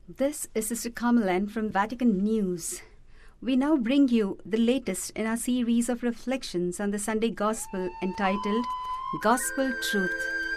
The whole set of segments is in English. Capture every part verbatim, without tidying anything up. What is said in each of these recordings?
This is Sister Carmelan from Vatican News. We now bring you the latest in our series of reflections on the Sunday Gospel entitled Gospel Truth.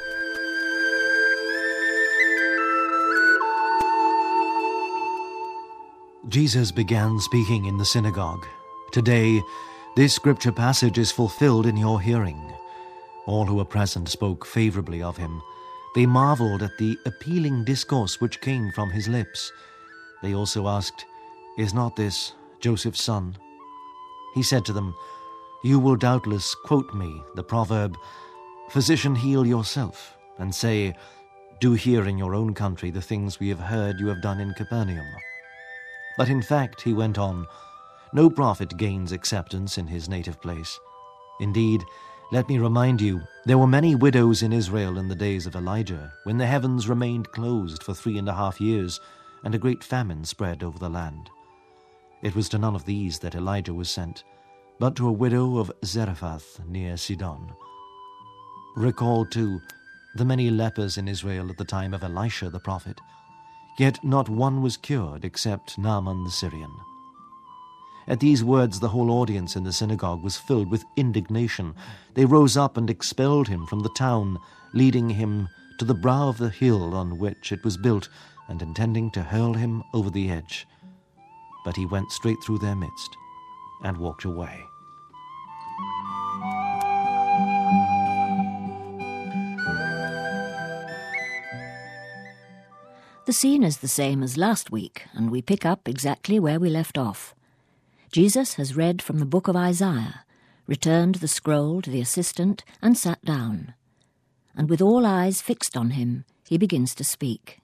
Jesus began speaking in the synagogue. Today, this scripture passage is fulfilled in your hearing. All who were present spoke favorably of him. They marveled at the appealing discourse which came from his lips. They also asked, "Is not this Joseph's son?" He said to them, "You will doubtless quote me the proverb, 'Physician, heal yourself,' and say, 'Do here in your own country the things we have heard you have done in Capernaum.' But in fact," he went on, "no prophet gains acceptance in his native place. Indeed, let me remind you, there were many widows in Israel in the days of Elijah, when the heavens remained closed for three and a half years, and a great famine spread over the land. It was to none of these that Elijah was sent, but to a widow of Zarephath near Sidon. Recall, too, the many lepers in Israel at the time of Elisha the prophet. Yet not one was cured except Naaman the Syrian." At these words, the whole audience in the synagogue was filled with indignation. They rose up and expelled him from the town, leading him to the brow of the hill on which it was built, and intending to hurl him over the edge. But he went straight through their midst and walked away. The scene is the same as last week, and we pick up exactly where we left off. Jesus has read from the book of Isaiah, returned the scroll to the assistant, and sat down. And with all eyes fixed on him, he begins to speak.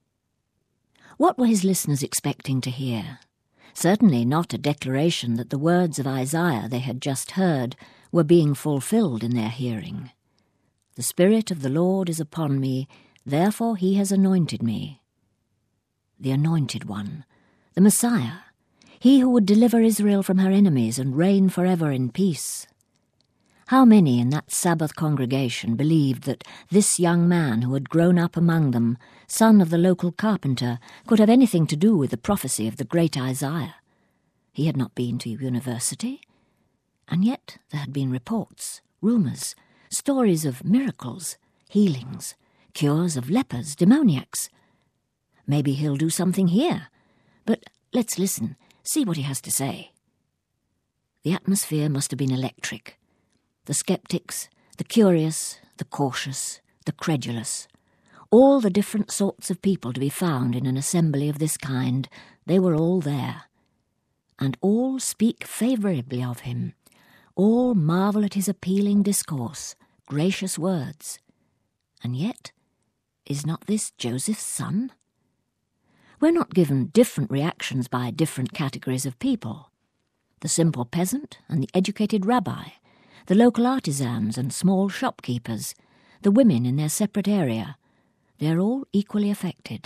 What were his listeners expecting to hear? Certainly not a declaration that the words of Isaiah they had just heard were being fulfilled in their hearing. "The Spirit of the Lord is upon me, therefore he has anointed me." The Anointed One, the Messiah, he who would deliver Israel from her enemies and reign forever in peace. How many in that Sabbath congregation believed that this young man who had grown up among them, son of the local carpenter, could have anything to do with the prophecy of the great Isaiah? He had not been to university, and yet there had been reports, rumours, stories of miracles, healings, cures of lepers, demoniacs. Maybe he'll do something here, but let's listen, see what he has to say. The atmosphere must have been electric. The skeptics, the curious, the cautious, the credulous, all the different sorts of people to be found in an assembly of this kind, they were all there. And all speak favourably of him, all marvel at his appealing discourse, gracious words. And yet, is not this Joseph's son? We're not given different reactions by different categories of people. The simple peasant and the educated rabbi, the local artisans and small shopkeepers, the women in their separate area, they're all equally affected.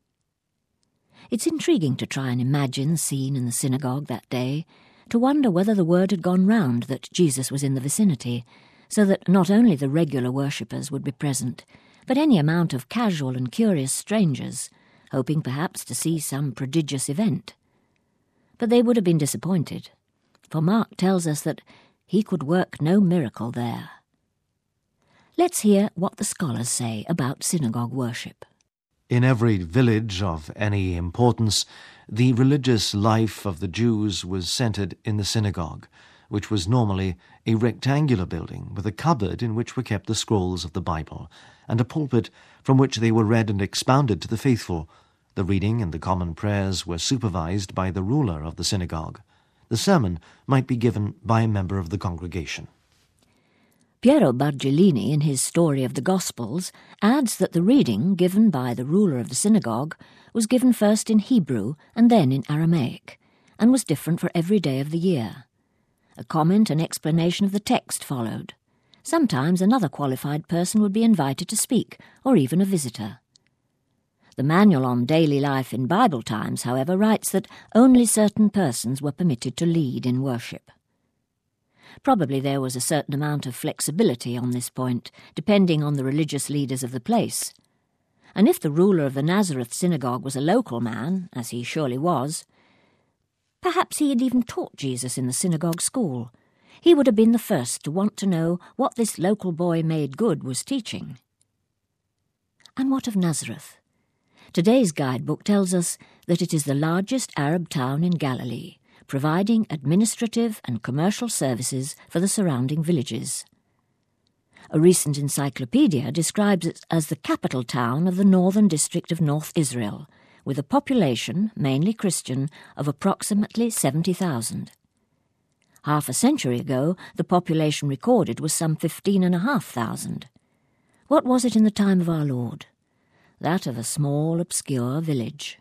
It's intriguing to try and imagine the scene in the synagogue that day, to wonder whether the word had gone round that Jesus was in the vicinity, so that not only the regular worshippers would be present, but any amount of casual and curious strangers, hoping perhaps to see some prodigious event. But they would have been disappointed, for Mark tells us that he could work no miracle there. Let's hear what the scholars say about synagogue worship. In every village of any importance, the religious life of the Jews was centered in the synagogue, which was normally a rectangular building with a cupboard in which were kept the scrolls of the Bible, and a pulpit from which they were read and expounded to the faithful. The reading and the common prayers were supervised by the ruler of the synagogue. The sermon might be given by a member of the congregation. Piero Bargellini, in his Story of the Gospels, adds that the reading given by the ruler of the synagogue was given first in Hebrew and then in Aramaic, and was different for every day of the year. A comment and explanation of the text followed. Sometimes another qualified person would be invited to speak, or even a visitor. The Manual on Daily Life in Bible Times, however, writes that only certain persons were permitted to lead in worship. Probably there was a certain amount of flexibility on this point, depending on the religious leaders of the place. and if the ruler of the Nazareth synagogue was a local man, as he surely was, perhaps he had even taught Jesus in the synagogue school, he would have been the first to want to know what this local boy made good was teaching. And what of Nazareth? Today's guidebook tells us that it is the largest Arab town in Galilee, providing administrative and commercial services for the surrounding villages. A recent encyclopedia describes it as the capital town of the northern district of North Israel, with a population, mainly Christian, of approximately seventy thousand. Half a century ago, the population recorded was some fifteen and a half thousand. What was it in the time of our Lord? That of a small, obscure village.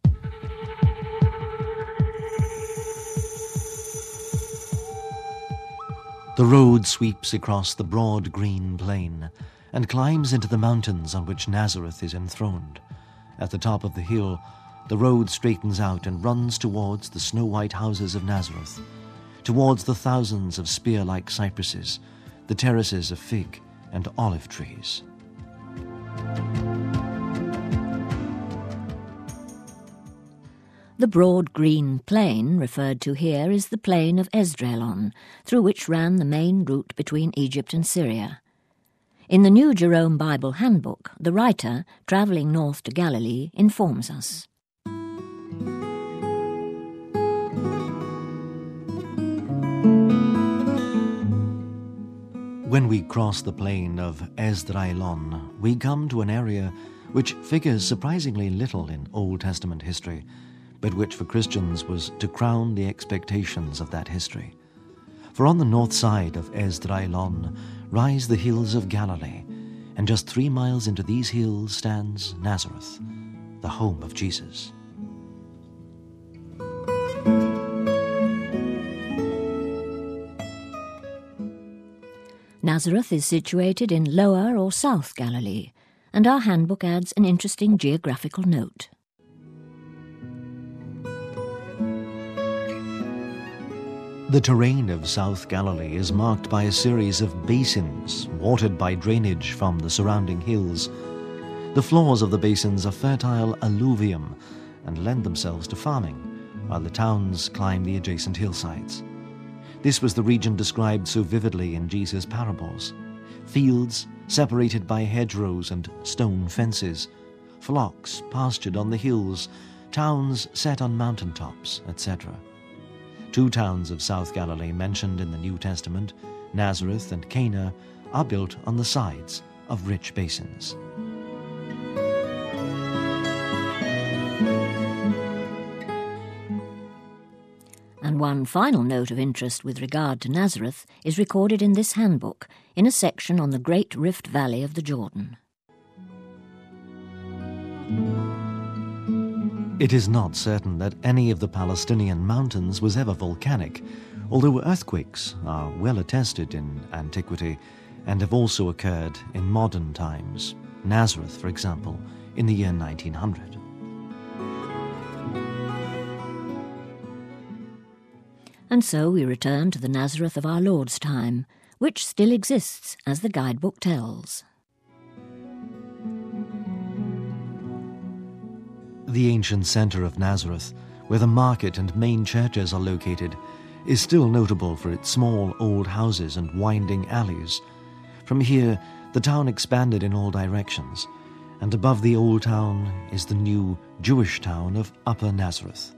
The road sweeps across the broad green plain and climbs into the mountains on which Nazareth is enthroned. At the top of the hill, the road straightens out and runs towards the snow-white houses of Nazareth, towards the thousands of spear-like cypresses, the terraces of fig and olive trees. The broad green plain referred to here is the plain of Esdraelon, through which ran the main route between Egypt and Syria. In the New Jerome Bible Handbook, the writer, travelling north to Galilee, informs us. When we cross the plain of Esdraelon, we come to an area which figures surprisingly little in Old Testament history, but which for Christians was to crown the expectations of that history. For on the north side of Esdraelon rise the hills of Galilee, and just three miles into these hills stands Nazareth, the home of Jesus. Nazareth is situated in Lower or South Galilee, and our handbook adds an interesting geographical note. The terrain of South Galilee is marked by a series of basins watered by drainage from the surrounding hills. The floors of the basins are fertile alluvium and lend themselves to farming, while the towns climb the adjacent hillsides. This was the region described so vividly in Jesus' parables. Fields separated by hedgerows and stone fences, flocks pastured on the hills, towns set on mountaintops, et cetera. Two towns of South Galilee mentioned in the New Testament, Nazareth and Cana, are built on the sides of rich basins. And one final note of interest with regard to Nazareth is recorded in this handbook, in a section on the Great Rift Valley of the Jordan. It is not certain that any of the Palestinian mountains was ever volcanic, although earthquakes are well attested in antiquity and have also occurred in modern times. Nazareth, for example, in the year nineteen hundred. And so we return to the Nazareth of our Lord's time, which still exists, as the guidebook tells. The ancient centre of Nazareth, where the market and main churches are located, is still notable for its small old houses and winding alleys. From here, the town expanded in all directions, and above the old town is the new Jewish town of Upper Nazareth.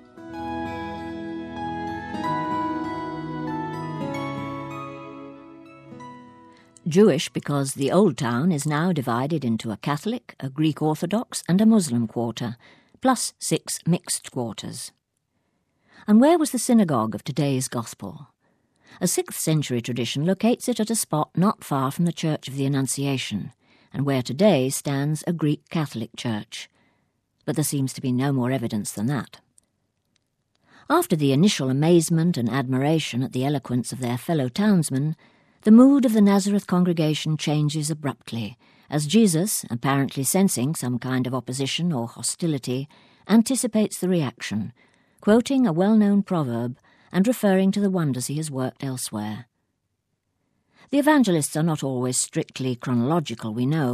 Jewish because the old town is now divided into a Catholic, a Greek Orthodox and a Muslim quarter, plus six mixed quarters. And where was the synagogue of today's gospel? A sixth century tradition locates it at a spot not far from the Church of the Annunciation, and where today stands a Greek Catholic church. But there seems to be no more evidence than that. After the initial amazement and admiration at the eloquence of their fellow townsmen, the mood of the Nazareth congregation changes abruptly, as Jesus, apparently sensing some kind of opposition or hostility, anticipates the reaction, quoting a well-known proverb and referring to the wonders he has worked elsewhere. The evangelists are not always strictly chronological, we know,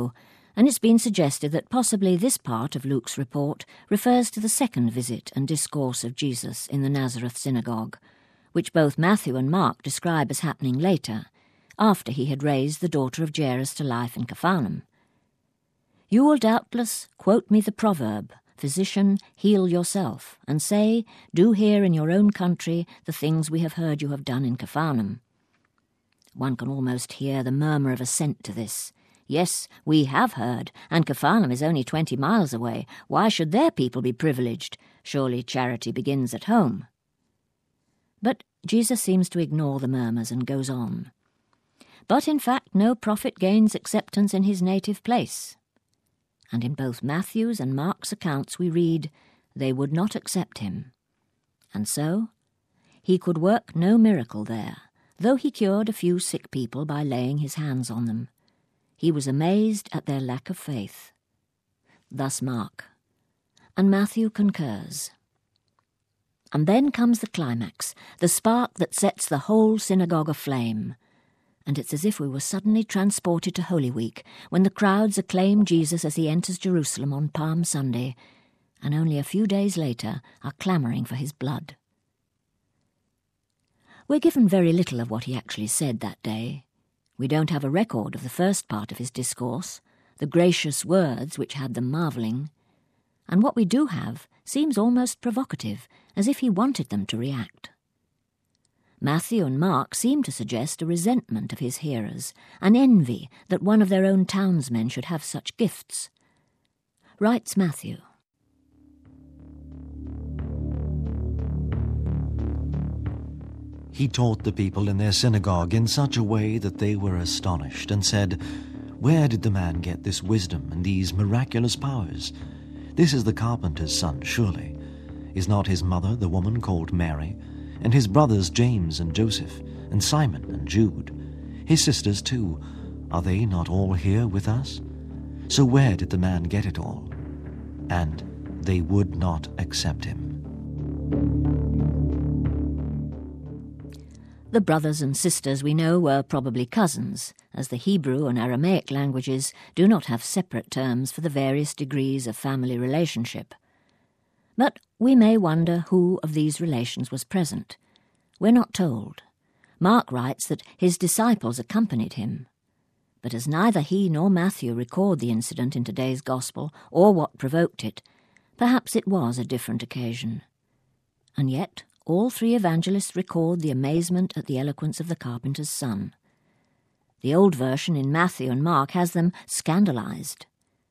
and it's been suggested that possibly this part of Luke's report refers to the second visit and discourse of Jesus in the Nazareth synagogue, which both Matthew and Mark describe as happening later, after he had raised the daughter of Jairus to life in Capharnaum. You will doubtless quote me the proverb, "Physician, heal yourself," and say, "Do here in your own country the things we have heard you have done in Capharnaum." One can almost hear the murmur of assent to this. Yes, we have heard, and Capharnaum is only twenty miles away. Why should their people be privileged? Surely charity begins at home. But Jesus seems to ignore the murmurs and goes on. But in fact no prophet gains acceptance in his native place. And in both Matthew's and Mark's accounts we read, they would not accept him. And so, he could work no miracle there, though he cured a few sick people by laying his hands on them. He was amazed at their lack of faith. Thus Mark. And Matthew concurs. And then comes the climax, the spark that sets the whole synagogue aflame. And it's as if we were suddenly transported to Holy Week, when the crowds acclaim Jesus as he enters Jerusalem on Palm Sunday, and only a few days later are clamouring for his blood. We're given very little of what he actually said that day. We don't have a record of the first part of his discourse, the gracious words which had them marvelling, and what we do have seems almost provocative, as if he wanted them to react. Matthew and Mark seem to suggest a resentment of his hearers, an envy that one of their own townsmen should have such gifts. Writes Matthew, He taught the people in their synagogue in such a way that they were astonished, and said, "Where did the man get this wisdom and these miraculous powers? This is the carpenter's son, surely. Is not his mother the woman called Mary, and his brothers James and Joseph, and Simon and Jude? His sisters too, are they not all here with us? So where did the man get it all?" And they would not accept him. The brothers and sisters we know were probably cousins, as the Hebrew and Aramaic languages do not have separate terms for the various degrees of family relationship. But we may wonder who of these relations was present. We're not told. Mark writes that his disciples accompanied him. But as neither he nor Matthew record the incident in today's Gospel or what provoked it, perhaps it was a different occasion. And yet all three evangelists record the amazement at the eloquence of the carpenter's son. The old version in Matthew and Mark has them scandalized.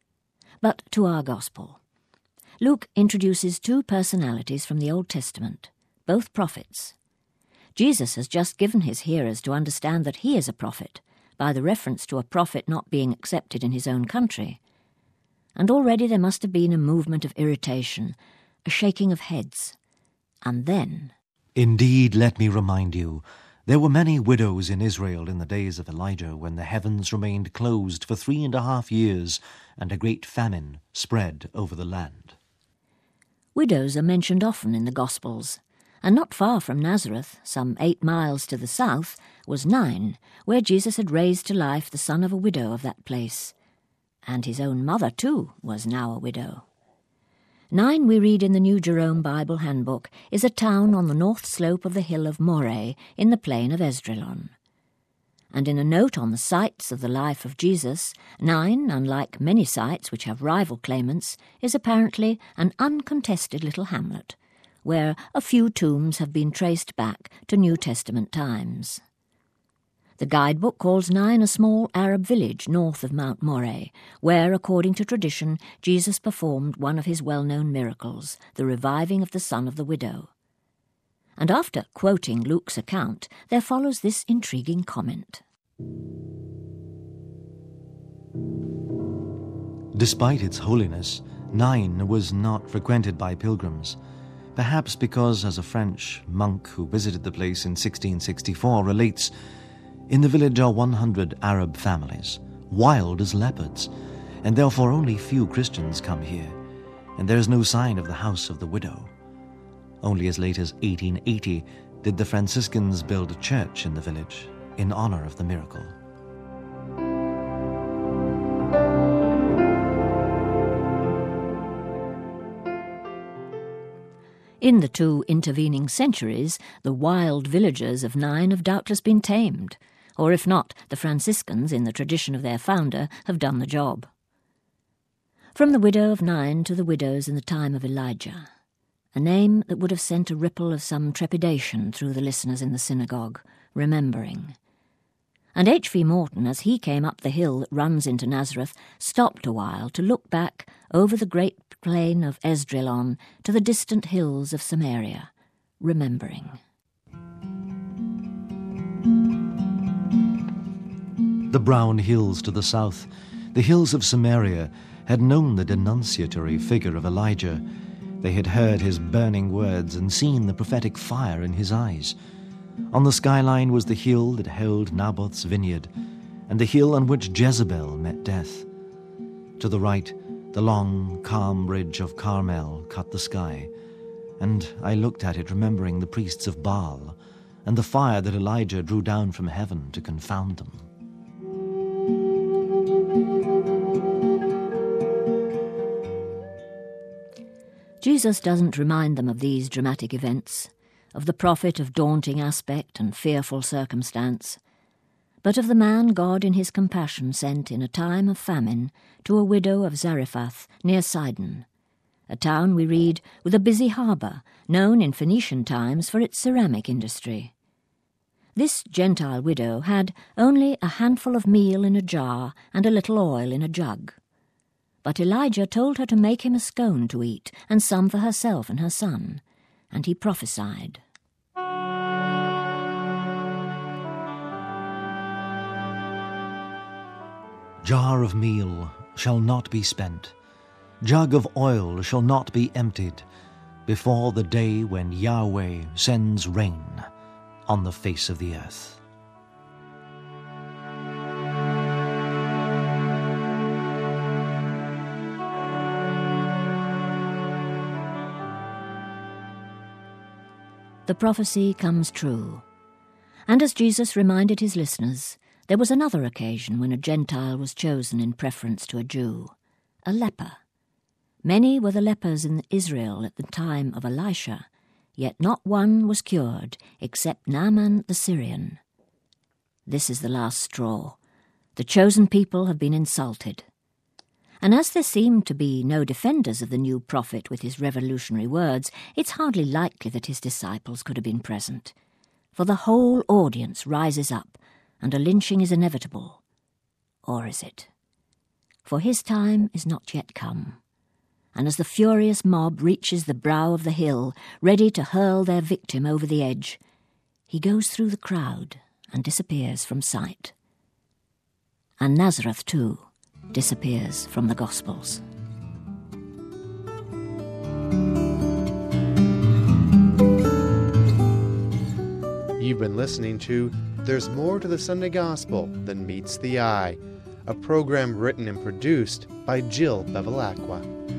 But to our Gospel. Luke introduces two personalities from the Old Testament, both prophets. Jesus has just given his hearers to understand that he is a prophet, by the reference to a prophet not being accepted in his own country. And already there must have been a movement of irritation, a shaking of heads. And then, "Indeed, let me remind you, there were many widows in Israel in the days of Elijah, when the heavens remained closed for three and a half years, and a great famine spread over the land." Widows are mentioned often in the Gospels, and not far from Nazareth, some eight miles to the south, was Nain, where Jesus had raised to life the son of a widow of that place. And his own mother, too, was now a widow. Nain, we read in the New Jerome Bible Handbook, is a town on the north slope of the hill of Moreh in the plain of Esdraelon. And in a note on the sites of the life of Jesus, Nain, unlike many sites which have rival claimants, is apparently an uncontested little hamlet, where a few tombs have been traced back to New Testament times. The guidebook calls Nain a small Arab village north of Mount Moreh, where, according to tradition, Jesus performed one of his well-known miracles, the reviving of the son of the widow. And after quoting Luke's account, there follows this intriguing comment. Despite its holiness, Nain was not frequented by pilgrims, perhaps because, as a French monk who visited the place in sixteen sixty-four relates, "In the village are one hundred Arab families, wild as leopards, and therefore only few Christians come here, and there is no sign of the house of the widow." Only as late as eighteen eighty did the Franciscans build a church in the village in honor of the miracle. In the two intervening centuries, the wild villagers of Nain have doubtless been tamed, or if not, the Franciscans, in the tradition of their founder, have done the job. From the widow of Nain to the widows in the time of Elijah, a name that would have sent a ripple of some trepidation through the listeners in the synagogue, remembering. And H V Morton, as he came up the hill that runs into Nazareth, stopped a while to look back over the great plain of Esdraelon to the distant hills of Samaria, remembering. The brown hills to the south, the hills of Samaria, had known the denunciatory figure of Elijah. They had heard his burning words and seen the prophetic fire in his eyes. On the skyline was the hill that held Naboth's vineyard, and the hill on which Jezebel met death. To the right, the long, calm ridge of Carmel cut the sky, and I looked at it remembering the priests of Baal and the fire that Elijah drew down from heaven to confound them. Jesus doesn't remind them of these dramatic events, of the prophet of daunting aspect and fearful circumstance, but of the man God in his compassion sent in a time of famine to a widow of Zarephath near Sidon, a town, we read, with a busy harbour, known in Phoenician times for its ceramic industry. This Gentile widow had only a handful of meal in a jar and a little oil in a jug. But Elijah told her to make him a scone to eat, and some for herself and her son, and he prophesied. Jar of meal shall not be spent, jug of oil shall not be emptied, before the day when Yahweh sends rain on the face of the earth. The prophecy comes true. And as Jesus reminded his listeners, there was another occasion when a Gentile was chosen in preference to a Jew, a leper. Many were the lepers in Israel at the time of Elisha, yet not one was cured except Naaman the Syrian. This is the last straw. The chosen people have been insulted. And as there seemed to be no defenders of the new prophet with his revolutionary words, it's hardly likely that his disciples could have been present. For the whole audience rises up, and a lynching is inevitable. Or is it? For his time is not yet come. And as the furious mob reaches the brow of the hill, ready to hurl their victim over the edge, he goes through the crowd and disappears from sight. And Nazareth, too, disappears from the Gospels. You've been listening to There's More to the Sunday Gospel Than Meets the Eye, a program written and produced by Jill Bevilacqua.